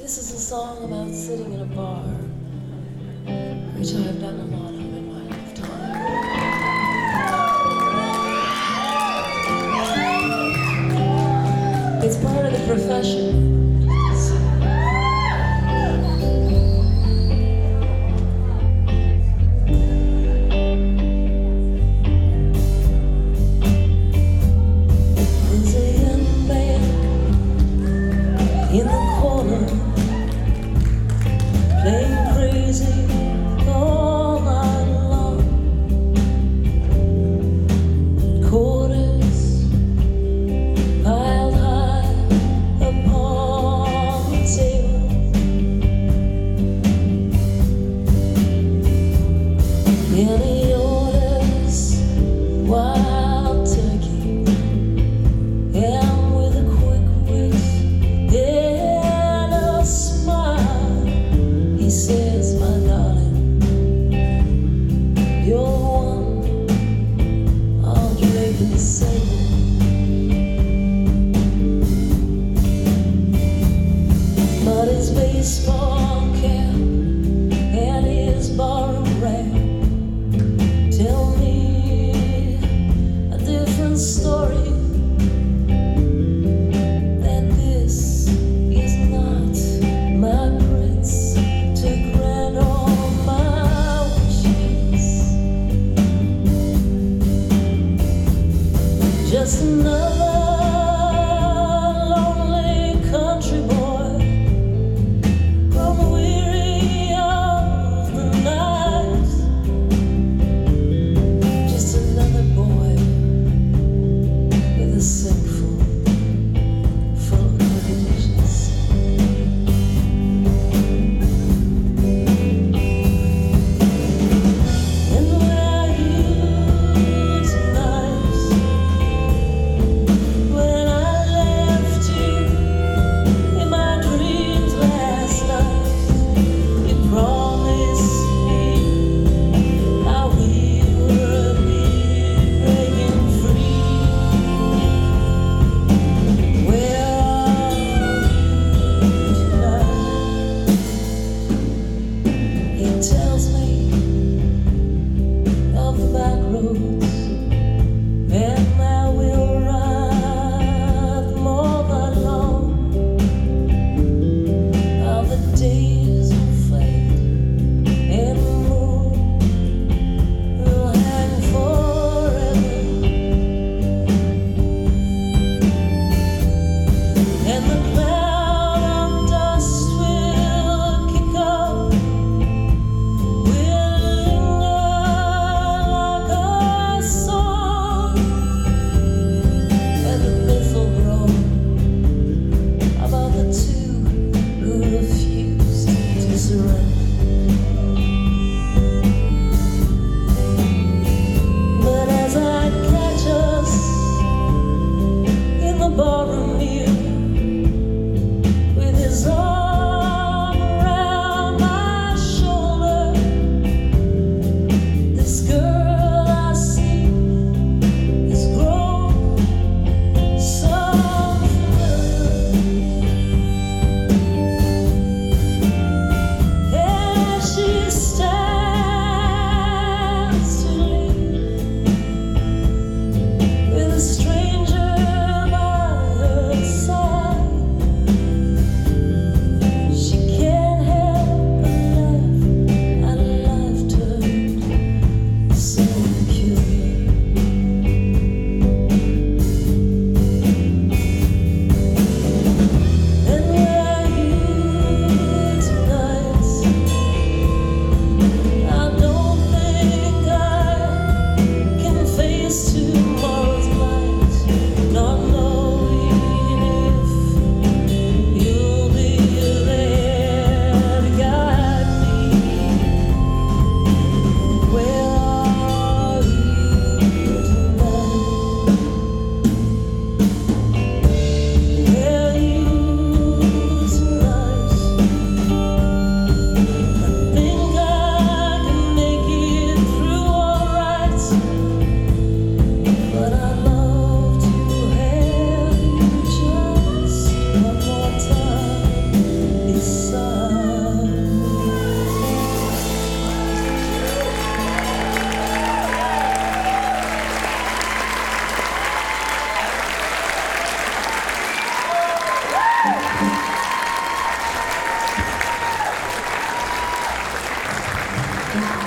This is a song about sitting in a bar, which I've done a lot of in my lifetime. It's part of the profession. There's a young man in the corner playing crazy all night long. Quarters piled high upon the table. And he orders wild turkey, and with a quick wit and a smile, he says, "My darling, you're the one I'll drape in the sable." But his baseball cap and his borrowed rag tell me a different story. That this is not my prince to grant all my wishes. Just another lonely country boy from you.